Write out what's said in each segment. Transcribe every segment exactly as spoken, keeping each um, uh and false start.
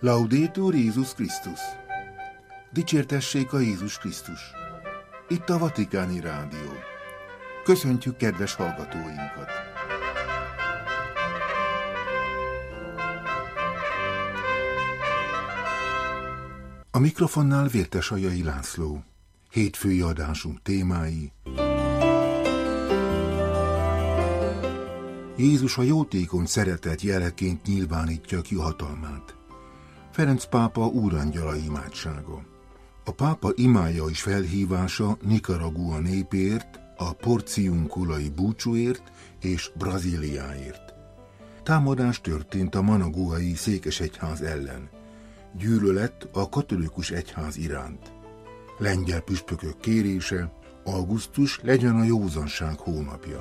Laudetur Jézus Krisztus! Dicsértessék a Jézus Krisztus! Itt a Vatikáni Rádió. Köszöntjük kedves hallgatóinkat! A mikrofonnál Vértesajai László. Hétfői adásunk témái: Jézus a jótékony szeretet jeleként nyilvánítja ki hatalmát. Ferenc pápa úrangyala imádsága. A pápa imája és felhívása Nicaragua népért, a porciunkulai búcsúért és Brazíliáért. Támadás történt a managuai székesegyház ellen. Gyűlölet a katolikus egyház iránt. Lengyel püspökök kérése: augusztus legyen a józanság hónapja.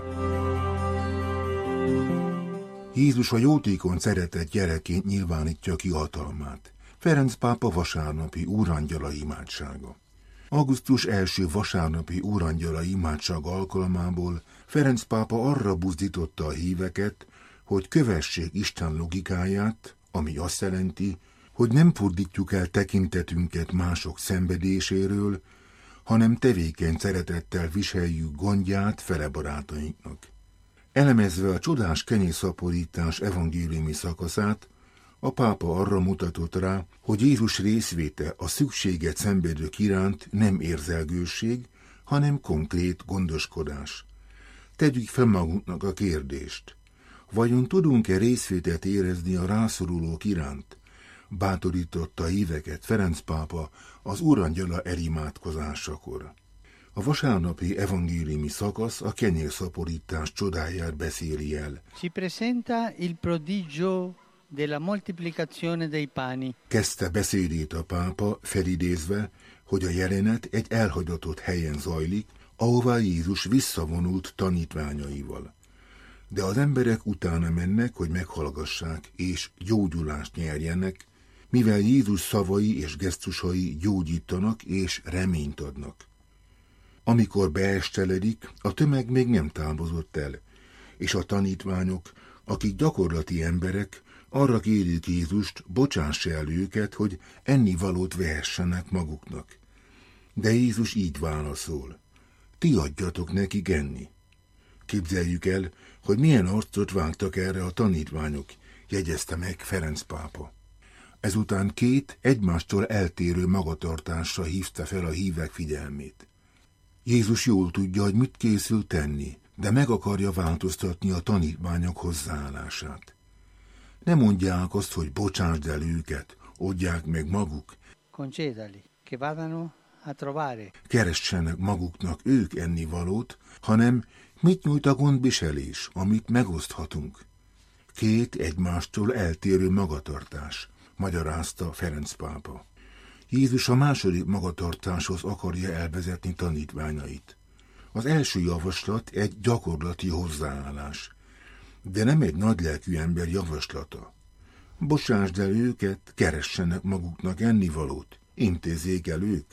Jézus a jótékony szeretet jeleként nyilvánítja ki hatalmát. Ferenc pápa vasárnapi úrangyala imádsága. Augusztus első vasárnapi úrangyala imádsága alkalmából Ferenc pápa arra buzdította a híveket, hogy kövessék Isten logikáját, ami azt jelenti, hogy nem fordítjuk el tekintetünket mások szenvedéséről, hanem tevékeny szeretettel viseljük gondját fele barátainknak. Elemezve a csodás kenyérszaporítás evangéliumi szakaszát, a pápa arra mutatott rá, hogy Jézus részvéte a szükséget szenvedők iránt nem érzelgőség, hanem konkrét gondoskodás. Tegyük fel magunknak a kérdést: vajon tudunk-e részvételt érezni a rászorulók iránt? Bátorította a híveket Ferenc pápa az úrangyala elimádkozásakor. A vasárnapi evangéliumi szakasz a kenyérszaporítás csodáját beszéli el. Si presenta il prodigio della moltiplicazione dei pani. Kezdte beszédét a pápa, felidézve, hogy a jelenet egy elhagyatott helyen zajlik, ahová Jézus visszavonult tanítványaival. De az emberek utána mennek, hogy meghallgassák és gyógyulást nyerjenek, mivel Jézus szavai és gesztusai gyógyítanak és reményt adnak. Amikor beesteledik, a tömeg még nem távozott el, és a tanítványok, akik gyakorlati emberek, arra kérik Jézust, bocsássa el őket, hogy ennivalót vehessenek maguknak. De Jézus így válaszol: ti adjatok nekik enni. Képzeljük el, hogy milyen arcot vágtak erre a tanítványok, jegyezte meg Ferenc pápa. Ezután két egymástól eltérő magatartásra hívta fel a hívek figyelmét. Jézus jól tudja, hogy mit készül tenni, de meg akarja változtatni a tanítványok hozzáállását. Ne mondják azt, hogy bocsásd el őket, oldják meg maguk. Concedali, che vadano a trovare. Keressenek maguknak ők ennivalót, hanem mit nyújt a gondviselés, amit megoszthatunk. Két egymástól eltérő magatartás, magyarázta Ferenc pápa. Jézus a második magatartáshoz akarja elvezetni tanítványait. Az első javaslat egy gyakorlati hozzáállás, de nem egy nagylelkű ember javaslata. Bocsásd el őket, keressenek maguknak ennivalót, intézzék el ők.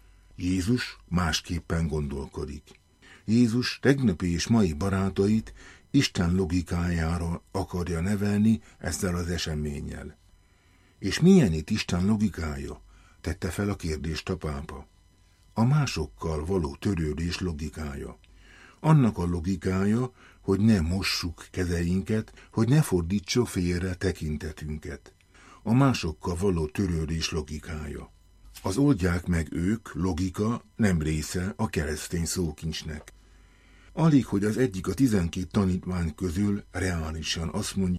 Jézus másképpen gondolkodik. Jézus tegnapi és mai barátait Isten logikájára akarja nevelni ezzel az eseménnyel. És milyen itt Isten logikája? Tette fel a kérdést a pápa. A másokkal való törődés logikája. Annak a logikája, hogy ne mossuk kezeinket, hogy ne fordítsuk félre tekintetünket. A másokkal való törődés logikája. Az oldják meg ők logika nem része a keresztény szókincsnek. Alig, hogy az egyik a tizenkét tanítvány közül reálisan azt mondja,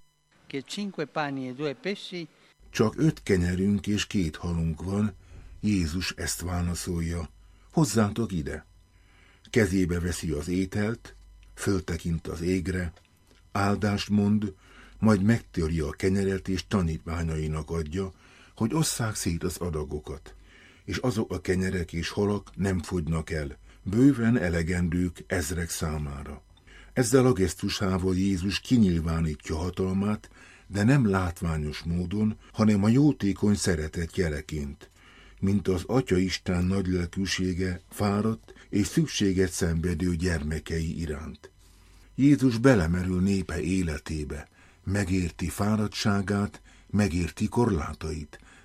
csak öt kenyerünk és két halunk van, Jézus ezt válaszolja: hozzátok ide. Kezébe veszi az ételt, föltekint az égre, áldást mond, majd megtöri a kenyeret és tanítványainak adja, hogy osszák szét az adagokat. És azok a kenyerek és halak nem fogynak el, bőven elegendők ezrek számára. Ezzel a gesztusával Jézus kinyilvánítja hatalmát, de nem látványos módon, hanem a jótékony szeretet jeleként, mint az Atya Isten nagylelkűsége fáradt és szükséget szenvedő gyermekei iránt. Jézus belemerül népe életébe, megérti fáradtságát, megérti korlátait,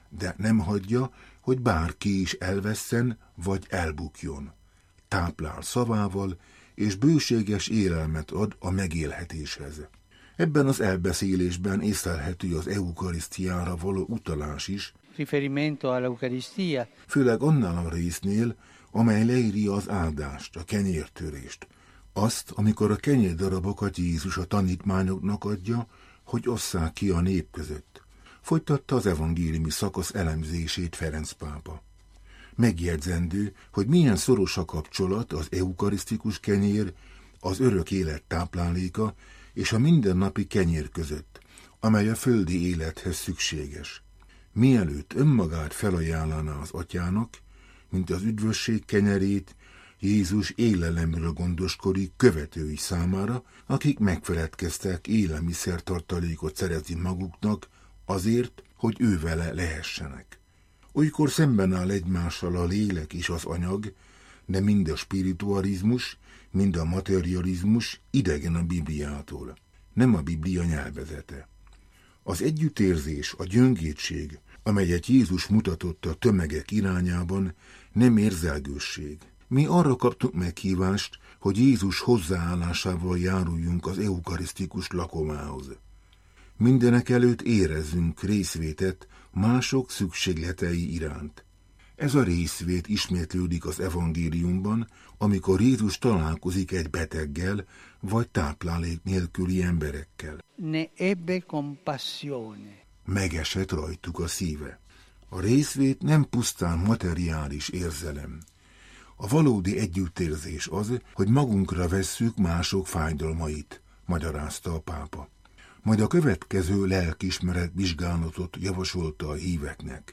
de nem hagyja, hogy bárki is elvesszen vagy elbukjon. Táplál szavával, és bőséges élelmet ad a megélhetéshez. Ebben az elbeszélésben észlelhető az eukarisztiára való utalás is, riferimento all'Eucaristia, főleg annál a résznél, amely leírja az áldást, a kenyértörést. Azt, amikor a kenyérdarabokat Jézus a tanítványoknak adja, hogy osszák ki a nép között. Folytatta az evangéliumi szakasz elemzését Ferenc pápa. Megjegyzendő, hogy milyen szoros a kapcsolat az eukarisztikus kenyér, az örök élet tápláléka és a mindennapi kenyér között, amely a földi élethez szükséges. Mielőtt önmagát felajánlaná az atyának, mint az üdvösség kenyerét, Jézus élelemről gondoskodik követői számára, akik megfeledkeztek élelmiszertartalékot szerezni maguknak azért, hogy ő vele lehessenek. Olykor szemben áll egymással a lélek és az anyag, de mind a spiritualizmus, mind a materializmus idegen a Bibliától, nem a Biblia nyelvezete. Az együttérzés, a gyöngétség, amelyet Jézus mutatott a tömegek irányában, nem érzelgősség. Mi arra kaptunk meghívást, hogy Jézus hozzáállásával járuljunk az eukarisztikus lakomához. Mindenek előtt érezzünk részvétet mások szükségletei iránt. Ez a részvét ismétlődik az evangéliumban, amikor Jézus találkozik egy beteggel, vagy táplálék nélküli emberekkel. Ne ebbe compassione. Megesett rajtuk a szíve. A részvét nem pusztán materiális érzelem. A valódi együttérzés az, hogy magunkra vesszük mások fájdalmait, magyarázta a pápa. Majd a következő lelkiismeret vizsgálatot javasolta a híveknek.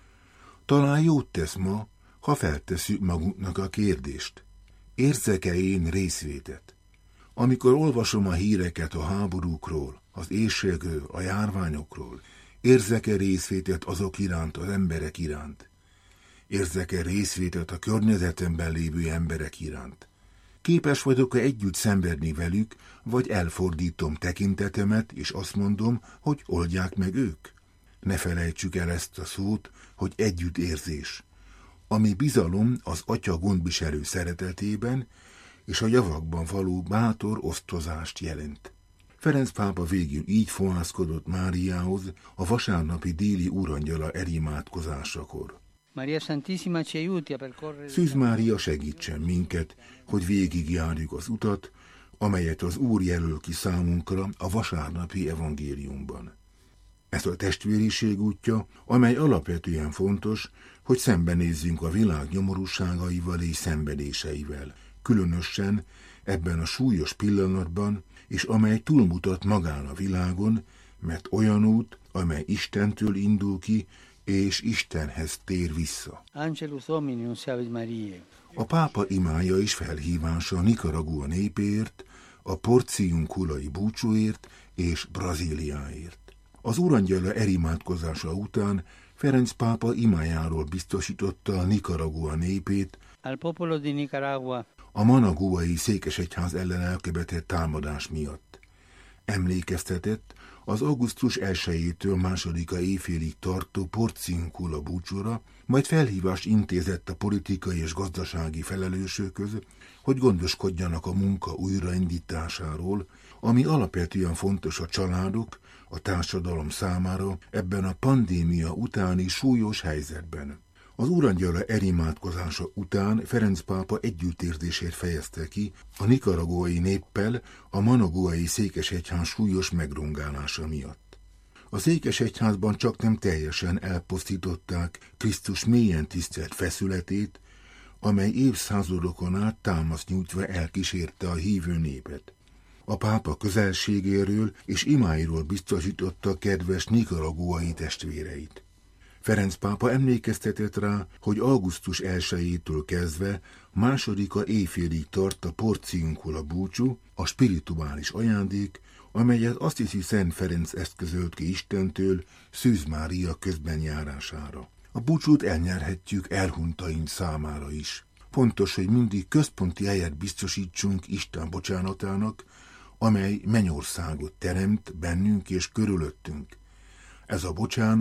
Talán jót tesz ma, ha feltesszük magunknak a kérdést. Érzek-e én részvétet? Amikor olvasom a híreket a háborúkról, az éhségről, a járványokról, érzek-e részvétet azok iránt, az emberek iránt? Érzek-e részvétet a környezetemben lévő emberek iránt? Képes vagyok-e együtt szenvedni velük, vagy elfordítom tekintetemet, és azt mondom, hogy oldják meg ők? Ne felejtsük el ezt a szót, hogy együttérzés, ami bizalom az Atya gondviselő szeretetében és a javakban való bátor osztozást jelent. Ferenc pápa végül így fohászkodott Máriához a vasárnapi déli úrangyala elimádkozásakor. Maria Santissima ci aiuti a percorrere. Szűz Mária segítsen minket, hogy végigjárjuk az utat, amelyet az Úr jelöl ki számunkra a vasárnapi evangéliumban. Ez a testvériség útja, amely alapvetően fontos, hogy szembenézzünk a világ nyomorúságaival és szenvedéseivel, különösen ebben a súlyos pillanatban, és amely túlmutat magán a világon, mert olyan út, amely Istentől indul ki, és Istenhez tér vissza. Angelus Domini nunciavit Mariae. A pápa imája és felhívása Nicaragua népéért, a porciunkulai búcsúért és Brazíliáért. Az úrangyala elimádkozása után Ferenc pápa imájáról biztosította a Nicaragua népét Al popolo di Nicaragua. a managuai székesegyház ellen elkövetett támadás miatt. Emlékeztetett az augusztus elsejétől másodika éjfélig tartó porciunkula búcsúra, majd felhívást intézett a politikai és gazdasági felelősökhöz, hogy gondoskodjanak a munka újraindításáról, ami alapvetően fontos a családok, a társadalom számára ebben a pandémia utáni súlyos helyzetben. Az úrangyala elimádkozása után Ferenc pápa együttérzését fejezte ki a nikaraguai néppel a managuai székesegyház súlyos megrongálása miatt. A székesegyházban csaknem teljesen elpusztították Krisztus mélyen tisztelt feszületét, amely évszázadokon át támaszt nyújtva elkísérte a hívő népet. A pápa közelségéről és imáiról biztosította kedves nikaraguai testvéreit. Ferenc pápa emlékeztetett rá, hogy augusztus elsejétől kezdve másodika éjfélig tart a porciunkula búcsú, a spirituális ajándék, amelyet Assisi Szent Ferenc eszközölt ki Istentől Szűz Mária közbenjárására. A búcsút elnyerhetjük elhuntaink számára is. Fontos, hogy mindig központi helyet biztosítsunk Isten bocsánatának, amely mennyországot teremt bennünk és körülöttünk. Ez a bocsánat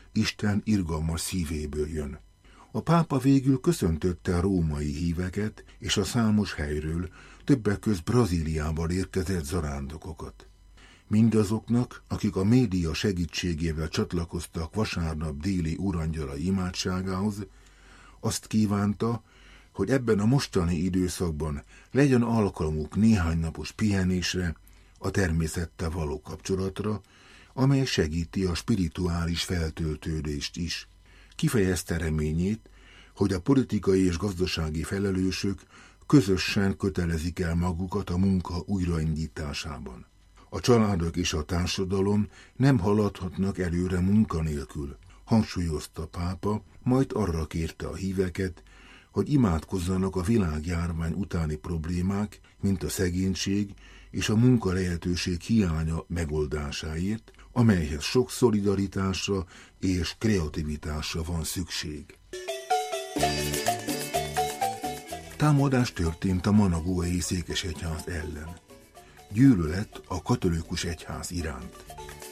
Isten irgalmas szívéből jön. A pápa végül köszöntötte a római híveket és a számos helyről, többek közt Brazíliából érkezett zarándokokat. Mindazoknak, akik a média segítségével csatlakoztak vasárnap déli urangyala imádságához, azt kívánta, hogy ebben a mostani időszakban legyen alkalmuk néhány napos pihenésre, a természettel való kapcsolatra, amely segíti a spirituális feltöltődést is. Kifejezte reményét, hogy a politikai és gazdasági felelősök közösen kötelezik el magukat a munka újraindításában. A családok és a társadalom nem haladhatnak előre munkanélkül, hangsúlyozta pápa, majd arra kérte a híveket, hogy imádkozzanak a világjárvány utáni problémák, mint a szegénység és a munka lehetőség hiánya megoldásáért, amelyhez sok szolidaritásra és kreativitásra van szükség. Támadás történt a managuai székesegyház ellen. Gyűlölet a katolikus egyház iránt.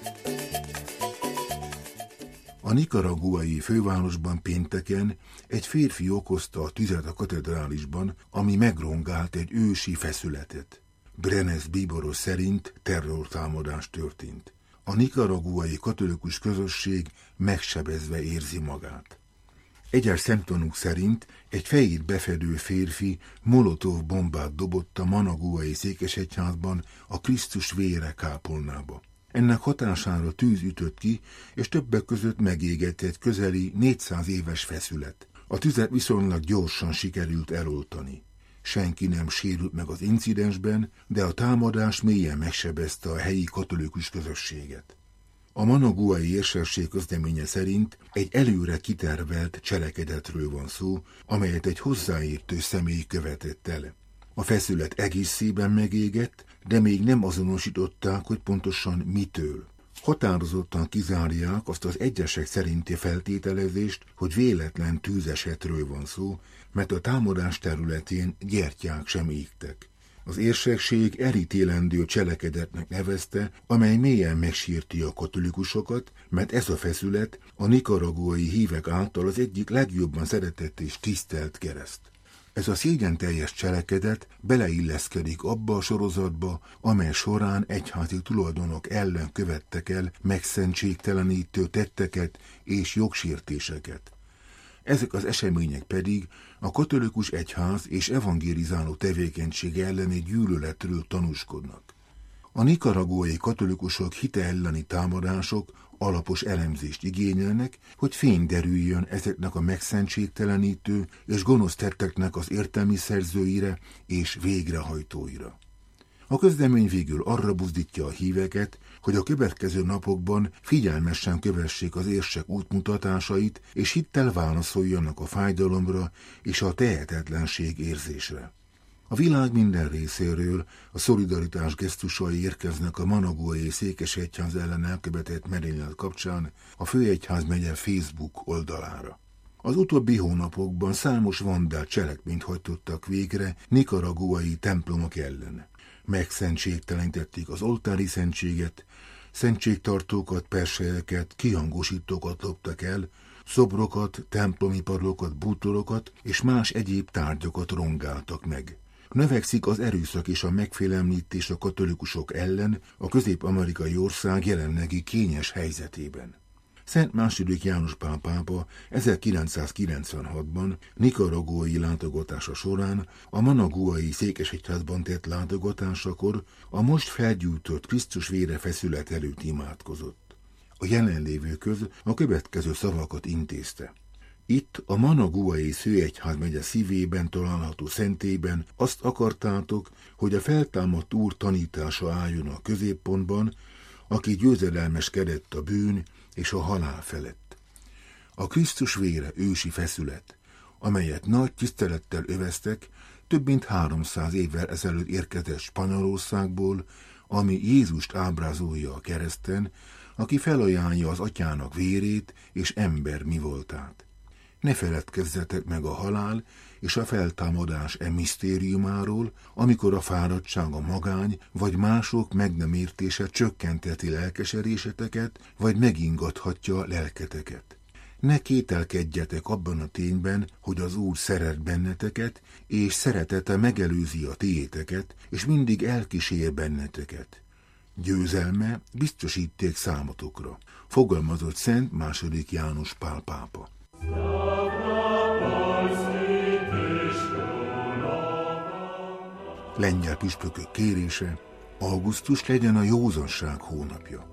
A nicaraguai fővárosban pénteken egy férfi okozta a tüzet a katedrálisban, ami megrongált egy ősi feszületet. Brenes Bíboros szerint terrortámadás történt. A nicaraguai katolikus közösség megsebezve érzi magát. Egyes szemtanúk szerint egy fejét befedő férfi molotov bombát dobott a managuai székesegyházban a Krisztus vére kápolnába. Ennek hatására tűz ütött ki, és többek között megégett egy közeli négyszáz éves feszület. A tüzet viszonylag gyorsan sikerült eloltani. Senki nem sérült meg az incidensben, de a támadás mélyen megsebezte a helyi katolikus közösséget. A managuai érsesség közleménye szerint egy előre kitervelt cselekedetről van szó, amelyet egy hozzáértő személy követett el. A feszület egészében megégett, de még nem azonosították, hogy pontosan mitől. Határozottan kizárják azt az egyesek szerinti feltételezést, hogy véletlen tűzesetről van szó, mert a támadás területén gyertyák sem égtek. Az érsekség elítélendő cselekedetnek nevezte, amely mélyen megsírti a katolikusokat, mert ez a feszület a nicaraguai hívek által az egyik legjobban szeretett és tisztelt kereszt. Ez a szégyenteljes cselekedet beleilleszkedik abba a sorozatba, amely során egyházi tulajdonok ellen követtek el megszentségtelenítő tetteket és jogsértéseket. Ezek az események pedig a katolikus egyház és evangélizáló tevékenység elleni gyűlöletről tanúskodnak. A nicaraguai katolikusok hite elleni támadások alapos elemzést igényelnek, hogy fény derüljön ezeknek a megszentségtelenítő és gonosz tetteknek az értelmi szerzőire és végrehajtóira. A közlemény végül arra buzdítja a híveket, hogy a következő napokban figyelmesen kövessék az érsek útmutatásait, és hittel válaszoljanak a fájdalomra és a tehetetlenség érzésre. A világ minden részéről a szolidaritás gesztusai érkeznek a managuai székesegyház ellen elkövetett merénylet kapcsán a főegyházmegye Facebook oldalára. Az utóbbi hónapokban számos vandál cselekményt hajtottak végre nicaraguai templomok ellen. Megszentségtelenítették az oltári szentséget, szentségtartókat, perselyeket, kihangosítókat loptak el, szobrokat, templomi padlókat, bútorokat és más egyéb tárgyakat rongáltak meg. Növekszik az erőszak és a megfélemlítés a katolikusok ellen a közép-amerikai ország jelenlegi kényes helyzetében. Szent második János Pál pápa ezerkilencszázkilencvenhatban nicaraguai látogatása során a managuai székesegyházban tett látogatásakor a most felgyújtott Krisztus vére feszület előtt imádkozott. A jelenlévők köz a következő szavakat intézte. Itt a managuai főegyházmegye szívében található szentélyben azt akartátok, hogy a feltámadt Úr tanítása álljon a középpontban, aki győzedelmeskedett a bűn és a halál felett. A Krisztus vére ősi feszület, amelyet nagy tisztelettel öveztek, több mint háromszáz évvel ezelőtt érkezett Spanyolországból, ami Jézust ábrázolja a kereszten, aki felajánlja az atyának vérét és ember mi voltát. Ne feledkezzetek meg a halál és a feltámadás e misztériumáról, amikor a fáradtság, a magány vagy mások meg nem értése csökkenteti lelkesedéseteket, vagy megingathatja lelketeket. Ne kételkedjetek abban a tényben, hogy az Úr szeret benneteket, és szeretete megelőzi a tiéteket, és mindig elkísér benneteket. Győzelme biztosíték számotokra. Fogalmazott Szent második János Pál pápa. Lengyel püspökök kérése: augusztus legyen a józanság hónapja.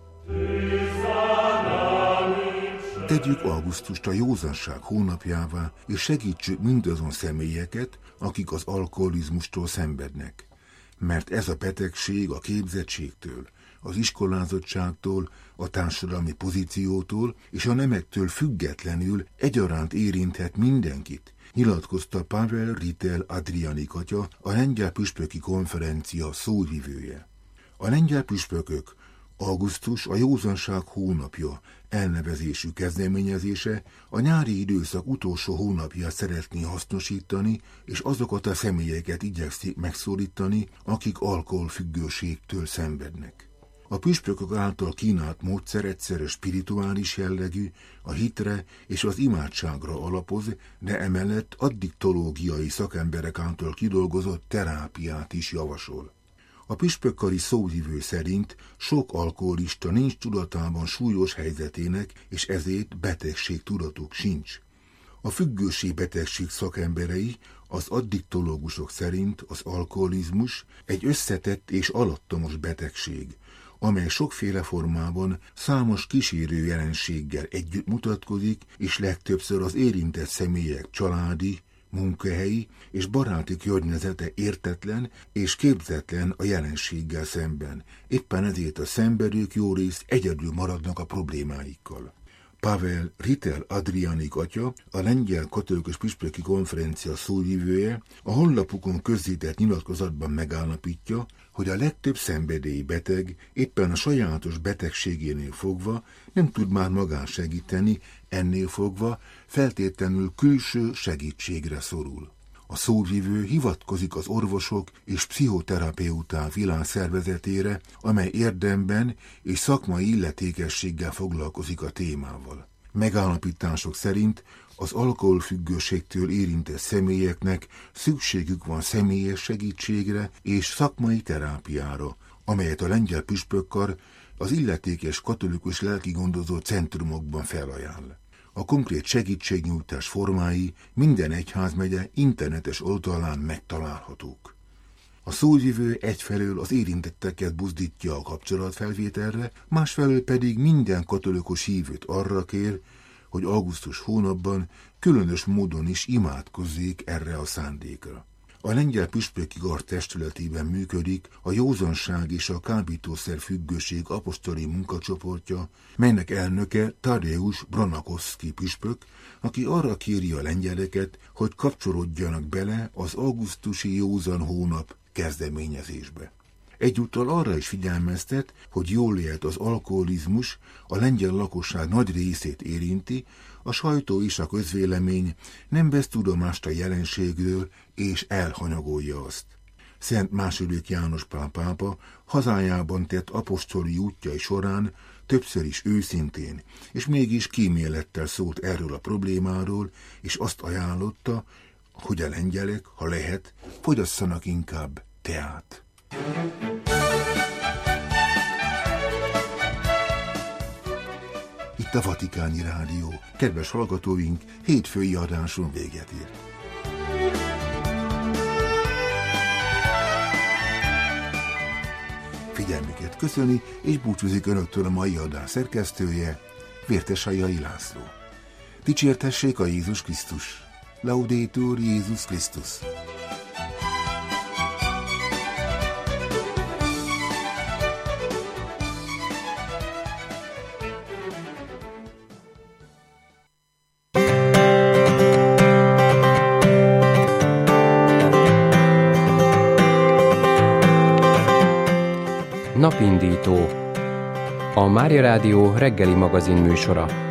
Tegyük augusztust a józanság hónapjává, és segítsük mindazon személyeket, akik az alkoholizmustól szenvednek. Mert ez a betegség a képzettségtől, az iskolázottságtól, a társadalmi pozíciótól és a nemektől függetlenül egyaránt érinthet mindenkit, nyilatkozta Pavel Ritel Adrianik atya, a lengyel püspöki konferencia szóvivője. A lengyel püspökök augusztus a józanság hónapja elnevezésű kezdeményezése a nyári időszak utolsó hónapját szeretné hasznosítani, és azokat a személyeket igyekszik megszólítani, akik alkoholfüggőségtől szenvednek. A püspökök által kínált módszer egyszerre spirituális jellegű, a hitre és az imádságra alapoz, de emellett addiktológiai szakemberek által kidolgozott terápiát is javasol. A püspökkari szóvivő szerint sok alkoholista nincs tudatában súlyos helyzetének, és ezért betegségtudatuk sincs. A függőség betegség szakemberei, az addiktológusok szerint az alkoholizmus egy összetett és alattomos betegség, amely sokféle formában számos kísérő jelenséggel együtt mutatkozik, és legtöbbször az érintett személyek családi, munkahelyi és baráti környezete értetlen és képzetlen a jelenséggel szemben. Éppen ezért a szenvedők jórészt egyedül maradnak a problémáikkal. Pavel Ritel Adrianik atya, a lengyel katolikus püspöki konferencia szóvivője, a honlapukon közzétett nyilatkozatban megállapítja, hogy a legtöbb szenvedélyi beteg éppen a sajátos betegségénél fogva nem tud már magán segíteni, ennél fogva feltétlenül külső segítségre szorul. A szóvivő hivatkozik az orvosok és pszichoterapeuták világszervezetére, amely érdemben és szakmai illetékességgel foglalkozik a témával. Megállapítások szerint az alkoholfüggőségtől érintett személyeknek szükségük van személyes segítségre és szakmai terápiára, amelyet a lengyel püspökkar az illetékes katolikus lelkigondozó centrumokban felajánl. A konkrét segítségnyújtás formái minden egyházmegye internetes oldalán megtalálhatók. A szóvivő egyfelől az érintetteket buzdítja a kapcsolatfelvételre, másfelől pedig minden katolikus hívőt arra kér, hogy augusztus hónapban különös módon is imádkozzék erre a szándékra. A lengyel püspöki kar testületében működik a józanság és a kábítószer függőség apostoli munkacsoportja, melynek elnöke Tadeusz Branakovszki püspök, aki arra kéri a lengyeleket, hogy kapcsolódjanak bele az augusztusi józan hónap kezdeményezésbe. Egyúttal arra is figyelmeztet, hogy jól élt az alkoholizmus a lengyel lakosság nagy részét érinti, a sajtó és a közvélemény nem vesz tudomást a jelenségről és elhanyagolja azt. Szent második János Pál pápa hazájában tett apostoli útjai során többször is őszintén, és mégis kímélettel szólt erről a problémáról, és azt ajánlotta, hogy a lengyelek, ha lehet, fogyasszanak inkább teát. Itt a Vatikáni Rádió. Kedves hallgatóink, hétfői adáson véget ért. Figyelmüket köszöni, és búcsúzik önöktől a mai adás szerkesztője, Vértesajai László. Dicsértessék a Jézus Krisztus! Laudetur Jézus Krisztus! Napindító. A Mária Rádió reggeli magazin műsora.